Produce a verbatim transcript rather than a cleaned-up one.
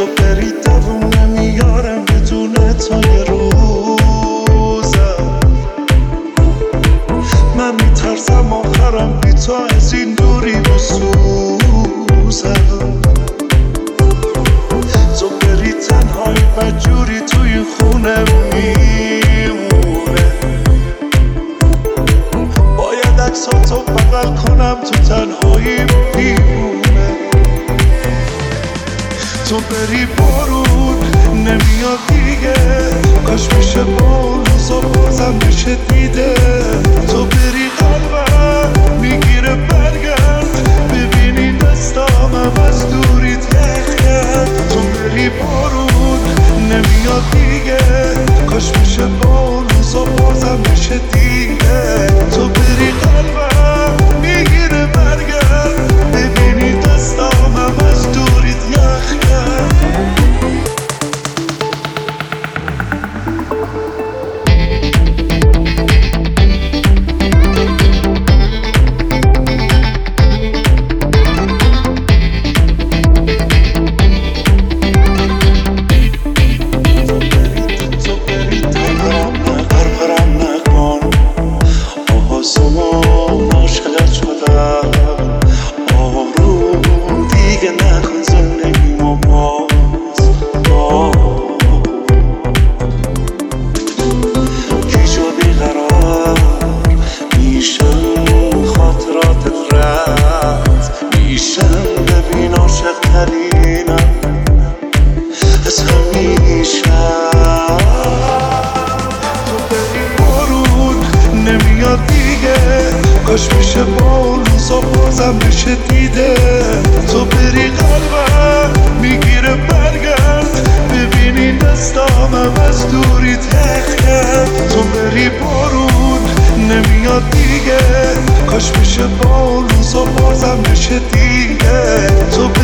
تو بری دووم نمیارم بدون تو یه روزم. من میترسم آخرم بی تو از این دوری بسوزم. تو بری تنهایی بدجوری توی خونه میمونه. باید عکساتو بغل کنم تو تنهایی میمونه. تو بری بارون نمیاد دیگه، کاش میشه با روزا بازم بشه دیده. تو بری قلبم میگیره برگرد، ببینی دستامم از دوریت یخ کرد. تو بری بارون نمیاد دیگه، کاش میشه با روزا بازم بشه دیده. تو بری قلبم میگیره برگرد، ببینی دستامم از دوریت یخ کرد. کاش میشه با روزا بازم بشه دیده. تو بری قلبم میگیره برگرد، ببینی دستامم از دوریت یخ کرد. تو بری بارون نمیاد دیگه، کاش میشه با روزا بازم بشه دیده. تو